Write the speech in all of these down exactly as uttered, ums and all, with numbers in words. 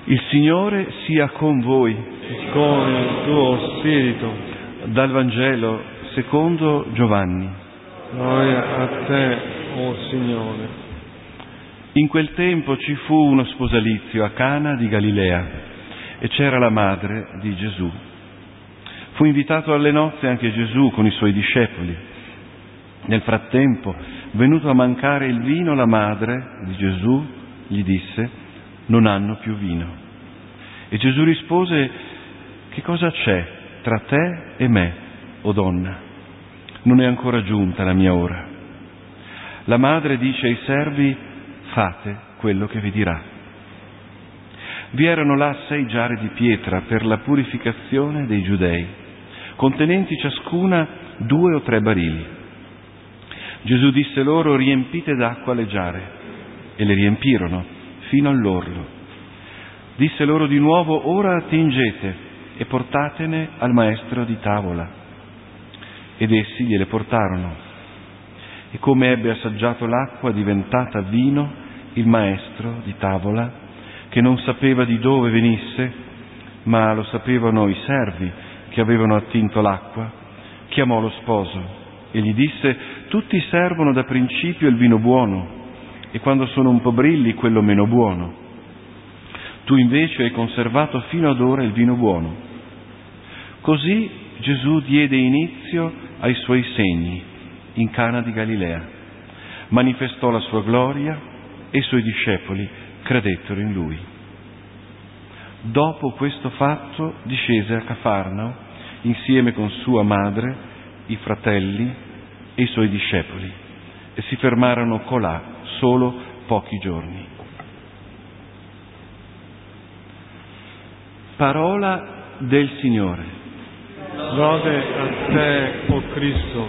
Il Signore sia con voi. E con il tuo spirito. Dal Vangelo secondo Giovanni. Gloria a te, o Signore. In quel tempo ci fu uno sposalizio a Cana di Galilea e c'era la madre di Gesù. Fu invitato alle nozze anche Gesù con i suoi discepoli. Nel frattempo, venuto a mancare il vino, la madre di Gesù gli disse: non hanno più vino. E Gesù rispose: che cosa c'è tra te e me, o donna? Non è ancora giunta la mia ora. La madre dice ai servi: fate quello che vi dirà. Vi erano là sei giare di pietra per la purificazione dei giudei, contenenti ciascuna due o tre barili. Gesù disse loro: riempite d'acqua le giare, e le riempirono fino all'orlo. Disse loro di nuovo: ora attingete e portatene al maestro di tavola. Ed essi gliele portarono. E come ebbe assaggiato l'acqua diventata vino, il maestro di tavola, che non sapeva di dove venisse, ma lo sapevano i servi che avevano attinto l'acqua, chiamò lo sposo e gli disse: tutti servono da principio il vino buono, e quando sono un po' brilli quello meno buono. Tu invece hai conservato fino ad ora il vino buono. Così Gesù diede inizio ai suoi segni in Cana di Galilea, manifestò la sua gloria e i suoi discepoli credettero in lui. Dopo questo fatto discese a Cafarnao insieme con sua madre, i fratelli e i suoi discepoli, e si fermarono colà solo pochi giorni. Parola del Signore. Lode a te, o Cristo.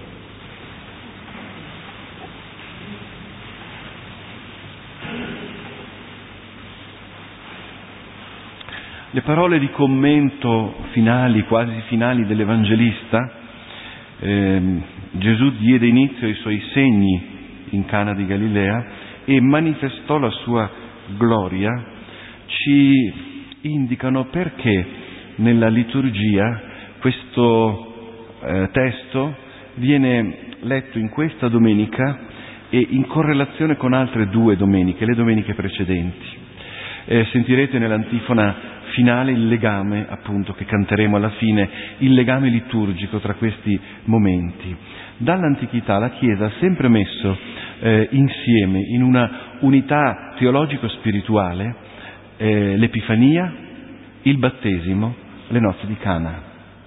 Le parole di commento finali, quasi finali dell'Evangelista, eh, Gesù diede inizio ai suoi segni in Cana di Galilea e manifestò la sua gloria, ci indicano perché nella liturgia questo eh, testo viene letto in questa domenica e in correlazione con altre due domeniche, le domeniche precedenti. Eh, sentirete nell'antifona finale il legame, appunto, che canteremo alla fine, il legame liturgico tra questi momenti. Dall'antichità la Chiesa ha sempre messo eh, insieme, in una unità teologico-spirituale, eh, l'Epifania, il battesimo, le nozze di Cana.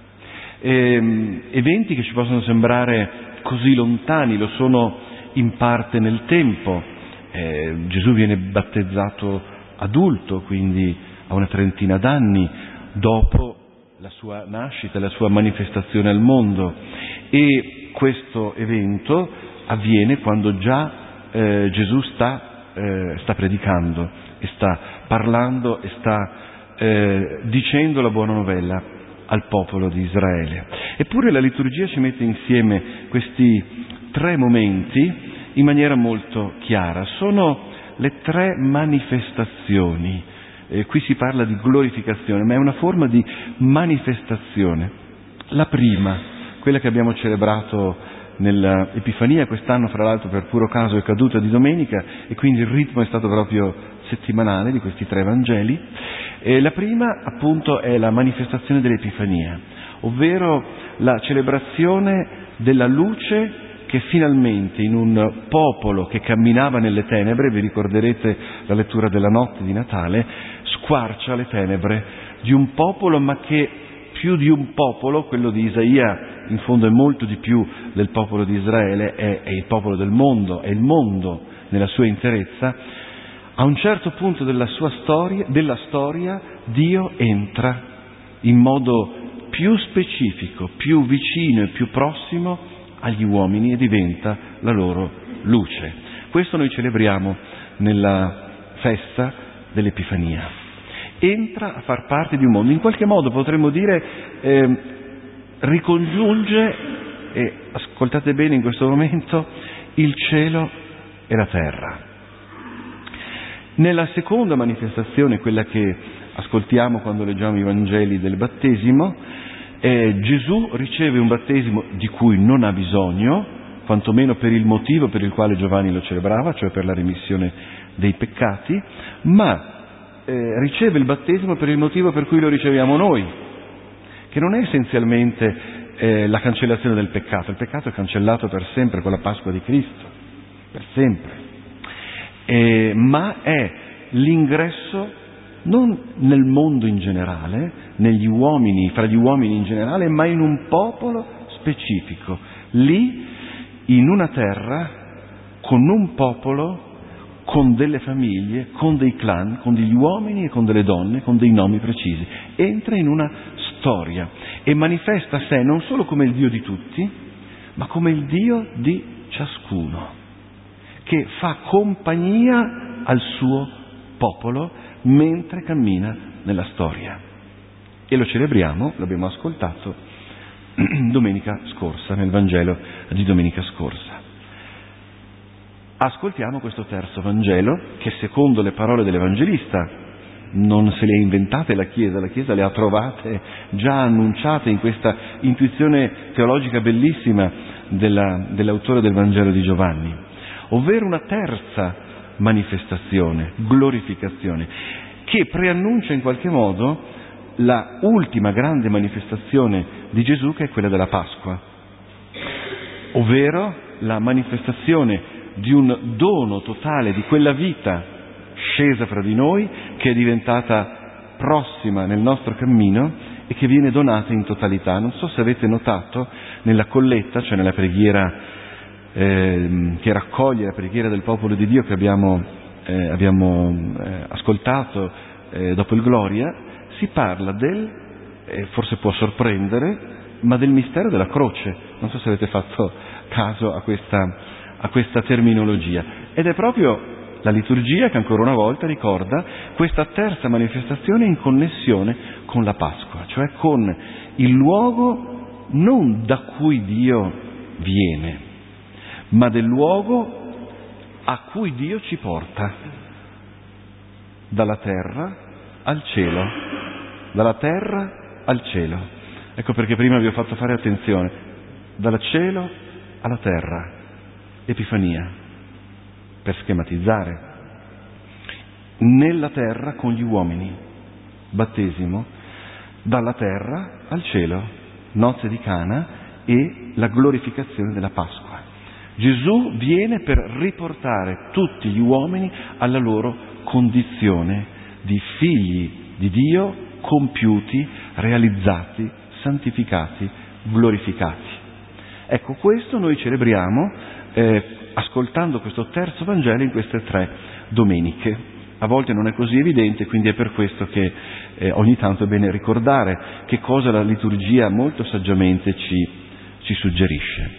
Eh, eventi che ci possono sembrare così lontani, lo sono in parte nel tempo. Eh, Gesù viene battezzato adulto, quindi a una trentina d'anni dopo la sua nascita, la sua manifestazione al mondo, e questo evento avviene quando già eh, Gesù sta, eh, sta predicando e sta parlando e sta eh, dicendo la buona novella al popolo di Israele. Eppure la liturgia ci mette insieme questi tre momenti in maniera molto chiara. Sono le tre manifestazioni. Eh, qui si parla di glorificazione, ma è una forma di manifestazione. La prima, quella che abbiamo celebrato nell'Epifania, quest'anno fra l'altro per puro caso è caduta di domenica e quindi il ritmo è stato proprio settimanale di questi tre Vangeli. E la prima appunto è la manifestazione dell'Epifania, ovvero la celebrazione della luce che finalmente in un popolo che camminava nelle tenebre, vi ricorderete la lettura della notte di Natale, squarcia le tenebre di un popolo, ma che più di un popolo, quello di Isaia in fondo è molto di più del popolo di Israele, è, è il popolo del mondo, è il mondo nella sua interezza. A un certo punto della sua storia, della storia, Dio entra in modo più specifico, più vicino e più prossimo agli uomini e diventa la loro luce. Questo noi celebriamo nella festa dell'Epifania. Entra a far parte di un mondo, in qualche modo potremmo dire eh, ricongiunge, e ascoltate bene in questo momento, il cielo e la terra. Nella seconda manifestazione, quella che ascoltiamo quando leggiamo i Vangeli del battesimo, eh, Gesù riceve un battesimo di cui non ha bisogno, quantomeno per il motivo per il quale Giovanni lo celebrava, cioè per la remissione dei peccati, ma eh, riceve il battesimo per il motivo per cui lo riceviamo noi, che non è essenzialmente eh, la cancellazione del peccato. Il peccato è cancellato per sempre con la Pasqua di Cristo, per sempre, eh, ma è l'ingresso non nel mondo in generale, negli uomini, fra gli uomini in generale, ma in un popolo specifico, lì in una terra, con un popolo, con delle famiglie, con dei clan, con degli uomini e con delle donne, con dei nomi precisi. Entra in una storia e manifesta sé non solo come il Dio di tutti, ma come il Dio di ciascuno, che fa compagnia al suo popolo mentre cammina nella storia. E lo celebriamo, l'abbiamo ascoltato domenica scorsa, nel Vangelo di domenica scorsa. Ascoltiamo questo terzo Vangelo che, secondo le parole dell'Evangelista, non se le ha inventate la Chiesa, la Chiesa le ha trovate già annunciate in questa intuizione teologica bellissima della, dell'autore del Vangelo di Giovanni, ovvero una terza manifestazione, glorificazione, che preannuncia in qualche modo la ultima grande manifestazione di Gesù, che è quella della Pasqua, ovvero la manifestazione di un dono totale di quella vita scesa fra di noi, che è diventata prossima nel nostro cammino e che viene donata in totalità. Non so se avete notato nella colletta, cioè nella preghiera eh, che raccoglie la preghiera del popolo di Dio che abbiamo, eh, abbiamo eh, ascoltato eh, dopo il Gloria, si parla del, eh, forse può sorprendere, ma del mistero della croce. Non so se avete fatto caso a questa, a questa terminologia. Ed è proprio la liturgia che ancora una volta ricorda questa terza manifestazione in connessione con la Pasqua, cioè con il luogo non da cui Dio viene, ma del luogo a cui Dio ci porta, dalla terra al cielo, dalla terra al cielo. Ecco perché prima vi ho fatto fare attenzione, dal cielo alla terra, Epifania, per schematizzare, nella terra con gli uomini, battesimo, dalla terra al cielo, nozze di Cana e la glorificazione della Pasqua. Gesù viene per riportare tutti gli uomini alla loro condizione di figli di Dio compiuti, realizzati, santificati, glorificati. Ecco, questo noi celebriamo eh, ascoltando questo terzo Vangelo in queste tre domeniche. A volte non è così evidente, quindi è per questo che eh, ogni tanto è bene ricordare che cosa la liturgia molto saggiamente ci, ci suggerisce.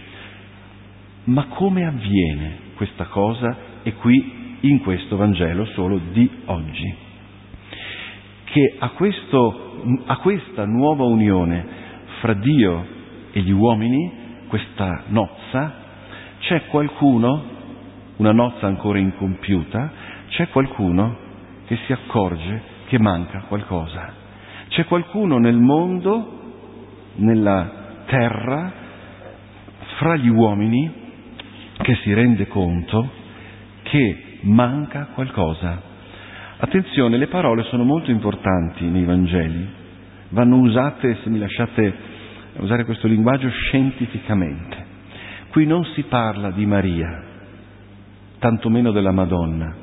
Ma come avviene questa cosa? E qui in questo Vangelo solo di oggi, che a, questo, a questa nuova unione fra Dio e gli uomini, questa nozza, c'è qualcuno, una nozza ancora incompiuta, c'è qualcuno che si accorge che manca qualcosa. C'è qualcuno nel mondo, nella terra, fra gli uomini, che si rende conto che manca qualcosa. Attenzione, le parole sono molto importanti nei Vangeli, vanno usate, se mi lasciate usare questo linguaggio, scientificamente. Qui non si parla di Maria, tantomeno della Madonna,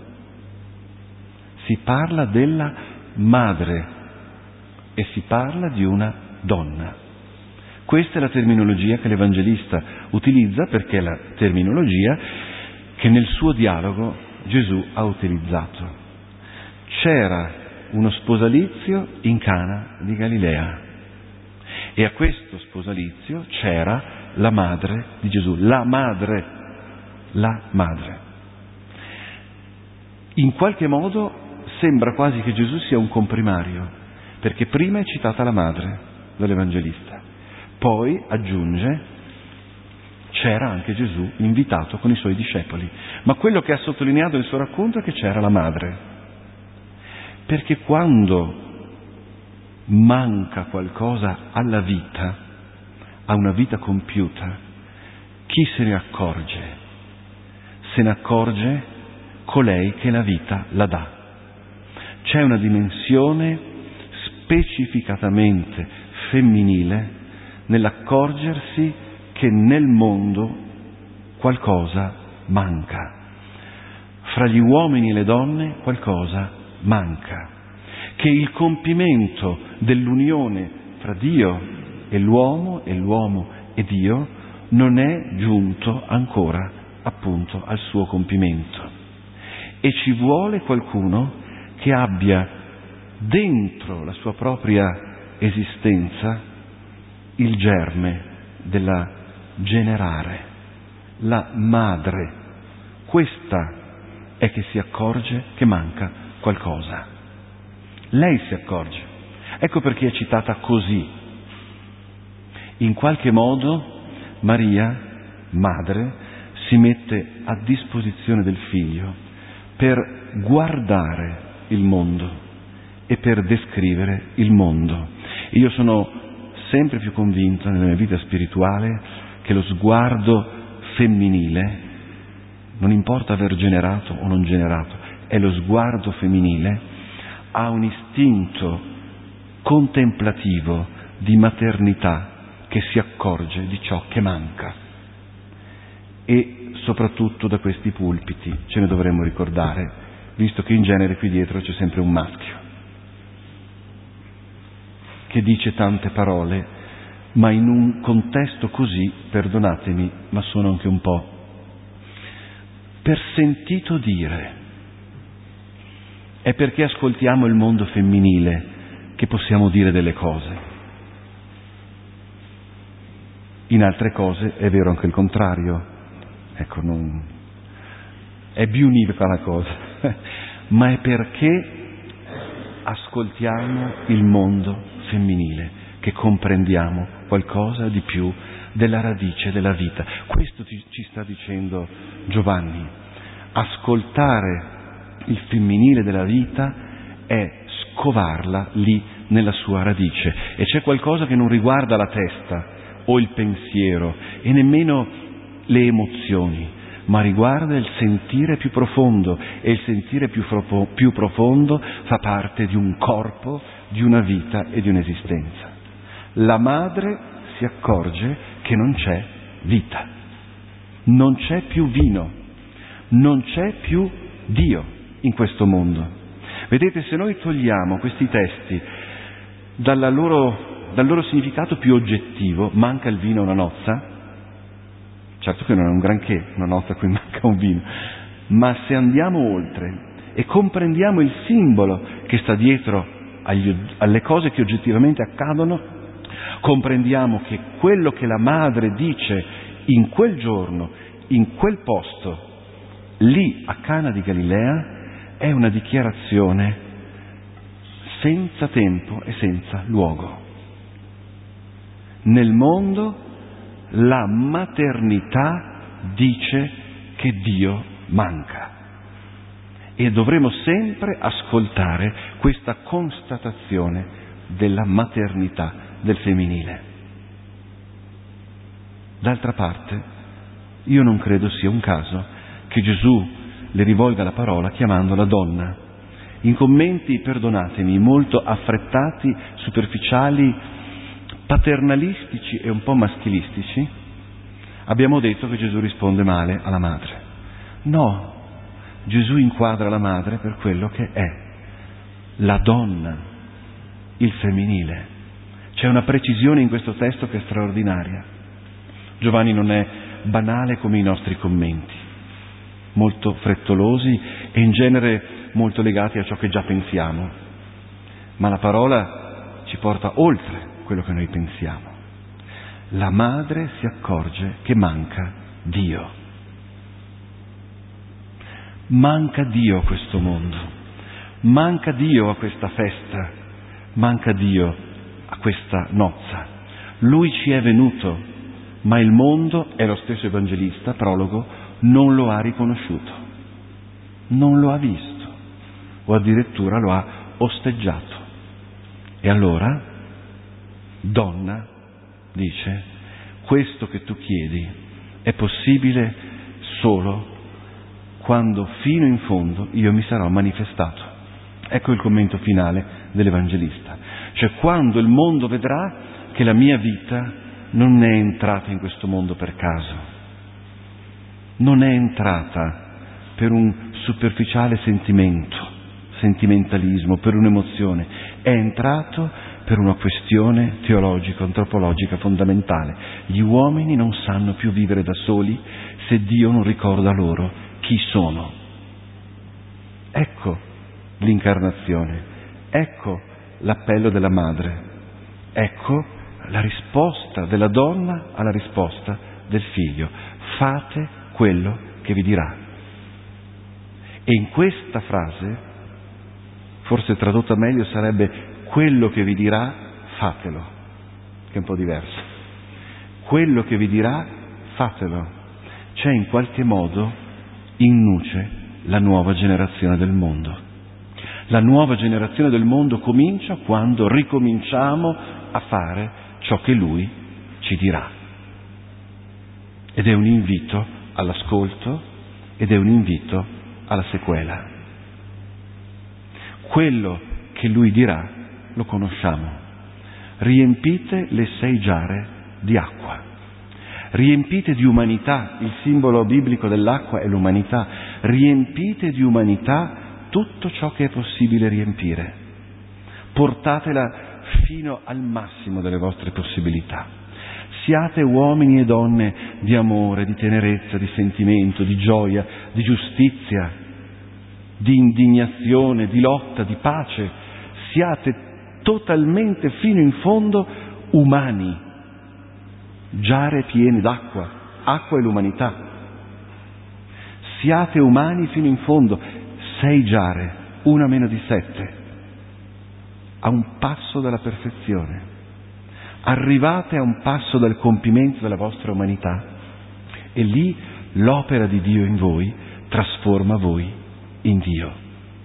si parla della madre e si parla di una donna. Questa è la terminologia che l'Evangelista utilizza, perché è la terminologia che nel suo dialogo Gesù ha utilizzato. C'era uno sposalizio in Cana di Galilea e a questo sposalizio c'era la madre di Gesù, la madre, la madre. In qualche modo sembra quasi che Gesù sia un comprimario, perché prima è citata la madre dall'Evangelista, poi aggiunge c'era anche Gesù invitato con i suoi discepoli, ma quello che ha sottolineato nel suo racconto è che c'era la madre. Perché quando manca qualcosa alla vita, a una vita compiuta, chi se ne accorge? Se ne accorge colei che la vita la dà. C'è una dimensione specificatamente femminile nell'accorgersi che nel mondo qualcosa manca. Fra gli uomini e le donne qualcosa manca. Che il compimento dell'unione fra Dio e l'uomo e l'uomo e Dio non è giunto ancora appunto al suo compimento. E ci vuole qualcuno che abbia dentro la sua propria esistenza il germe della generare, la madre. Questa è che si accorge che manca qualcosa. Lei si accorge. Ecco perché è citata così. In qualche modo Maria, madre, si mette a disposizione del figlio per guardare il mondo e per descrivere il mondo. E io sono sempre più convinto nella mia vita spirituale che lo sguardo femminile, non importa aver generato o non generato, è lo sguardo femminile, ha un istinto contemplativo di maternità che si accorge di ciò che manca. E soprattutto da questi pulpiti ce ne dovremmo ricordare, visto che in genere qui dietro c'è sempre un maschio che dice tante parole, ma in un contesto così, perdonatemi, ma sono anche un po' per sentito dire. È perché ascoltiamo il mondo femminile che possiamo dire delle cose. In altre cose è vero anche il contrario. Ecco, non è più univoca la cosa, ma è perché ascoltiamo il mondo femminile che comprendiamo qualcosa di più della radice della vita. Questo ci, ci sta dicendo Giovanni. Ascoltare il femminile della vita è scovarla lì nella sua radice. E c'è qualcosa che non riguarda la testa o il pensiero e nemmeno le emozioni, ma riguarda il sentire più profondo, e il sentire più, fro- più profondo fa parte di un corpo, di una vita e di un'esistenza. La madre si accorge che non c'è vita, non c'è più vino, non c'è più Dio in questo mondo. Vedete, se noi togliamo questi testi dalla loro, dal loro significato più oggettivo, manca il vino a una nozza, certo che non è un granché una nozza a cui manca un vino, ma se andiamo oltre e comprendiamo il simbolo che sta dietro agli, alle cose che oggettivamente accadono, comprendiamo che quello che la madre dice in quel giorno, in quel posto, lì a Cana di Galilea, è una dichiarazione senza tempo e senza luogo. Nel mondo la maternità dice che Dio manca e dovremo sempre ascoltare questa constatazione della maternità del femminile. D'altra parte, io non credo sia un caso che Gesù le rivolga la parola chiamandola donna. In commenti, perdonatemi, molto affrettati, superficiali, paternalistici e un po' maschilistici, abbiamo detto che Gesù risponde male alla madre. No, Gesù inquadra la madre per quello che è, la donna, il femminile. C'è una precisione in questo testo che è straordinaria. Giovanni non è banale come i nostri commenti, molto frettolosi e in genere molto legati a ciò che già pensiamo, ma la parola ci porta oltre quello che noi pensiamo. La madre si accorge che manca Dio. Manca Dio a questo mondo, manca Dio a questa festa, manca Dio a questa nozza. Lui ci è venuto, ma il mondo, è lo stesso evangelista, prologo, non lo ha riconosciuto, non lo ha visto, o addirittura lo ha osteggiato. E allora, donna, dice, questo che tu chiedi è possibile solo quando fino in fondo io mi sarò manifestato. Ecco il commento finale dell'Evangelista. Cioè quando il mondo vedrà che la mia vita non è entrata in questo mondo per caso, non è entrata per un superficiale sentimento, sentimentalismo, per un'emozione, è entrato per una questione teologica, antropologica fondamentale. Gli uomini non sanno più vivere da soli se Dio non ricorda loro chi sono. Ecco l'incarnazione, ecco l'appello della madre, ecco la risposta della donna alla risposta del figlio. Fate quello che vi dirà. E in questa frase, forse tradotta meglio sarebbe quello che vi dirà, fatelo, che è un po' diverso. Quello che vi dirà, fatelo. C'è in qualche modo in nuce la nuova generazione del mondo. La nuova generazione del mondo comincia quando ricominciamo a fare ciò che Lui ci dirà. Ed è un invito all'ascolto ed è un invito alla sequela. Quello che Lui dirà lo conosciamo. Riempite le sei giare di acqua. Riempite di umanità, il simbolo biblico dell'acqua è l'umanità. Riempite di umanità tutto ciò che è possibile riempire. Portatela fino al massimo delle vostre possibilità. Siate uomini e donne di amore, di tenerezza, di sentimento, di gioia, di giustizia, di indignazione, di lotta, di pace. Siate totalmente fino in fondo umani, giare piene d'acqua, acqua è l'umanità. Siate umani fino in fondo, sei giare, una meno di sette, a un passo dalla perfezione. Arrivate a un passo dal compimento della vostra umanità e lì l'opera di Dio in voi trasforma voi in Dio.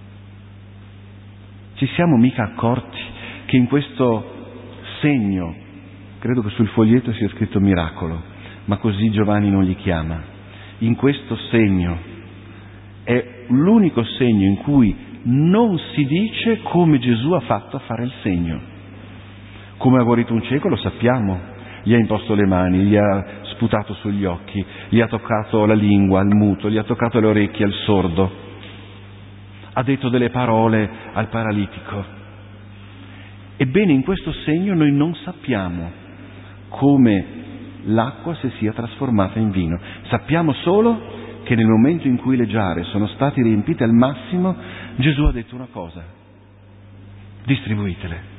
Ci siamo mica accorti che in questo segno, credo che sul foglietto sia scritto miracolo, ma così Giovanni non gli chiama, in questo segno è l'unico segno in cui non si dice come Gesù ha fatto a fare il segno. Come ha guarito un cieco lo sappiamo, gli ha imposto le mani, gli ha sputato sugli occhi, gli ha toccato la lingua al muto, gli ha toccato le orecchie al sordo, ha detto delle parole al paralitico. Ebbene, in questo segno noi non sappiamo come l'acqua si sia trasformata in vino. Sappiamo solo che nel momento in cui le giare sono state riempite al massimo, Gesù ha detto una cosa: distribuitele.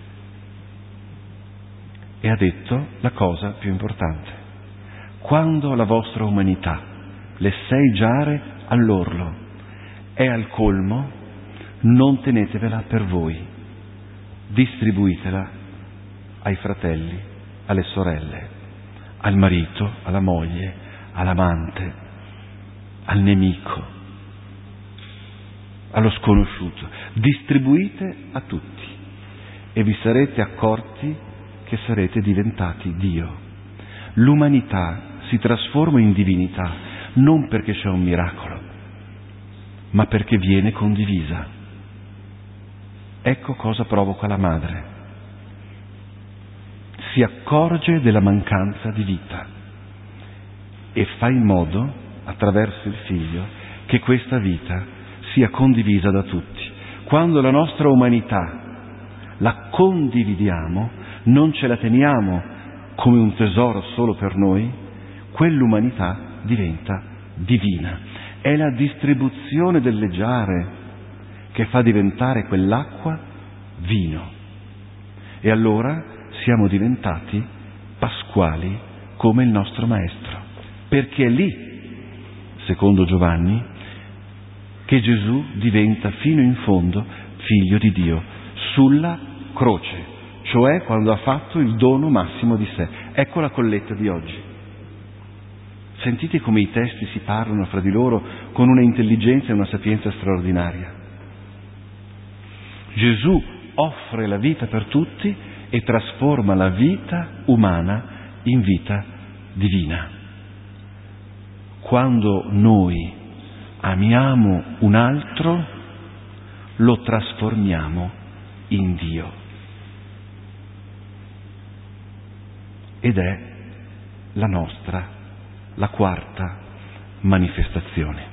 E ha detto la cosa più importante: quando la vostra umanità, le sei giare all'orlo, è al colmo, non tenetevela per voi, distribuitela ai fratelli, alle sorelle, al marito, alla moglie, all'amante, al nemico, allo sconosciuto. Distribuite a tutti e vi sarete accorti che sarete diventati Dio. L'umanità si trasforma in divinità non perché c'è un miracolo, ma perché viene condivisa. Ecco cosa provoca la madre. Si accorge della mancanza di vita e fa in modo, attraverso il figlio, che questa vita sia condivisa da tutti. Quando la nostra umanità la condividiamo, non ce la teniamo come un tesoro solo per noi, quell'umanità diventa divina. È la distribuzione delle giare che fa diventare quell'acqua vino. E allora siamo diventati pasquali come il nostro Maestro, perché è lì, secondo Giovanni, che Gesù diventa fino in fondo figlio di Dio, sulla croce, cioè quando ha fatto il dono massimo di sé. Ecco la colletta di oggi. Sentite come i testi si parlano fra di loro con una intelligenza e una sapienza straordinaria. Gesù offre la vita per tutti e trasforma la vita umana in vita divina. Quando noi amiamo un altro, lo trasformiamo in Dio. Ed è la nostra, la quarta manifestazione.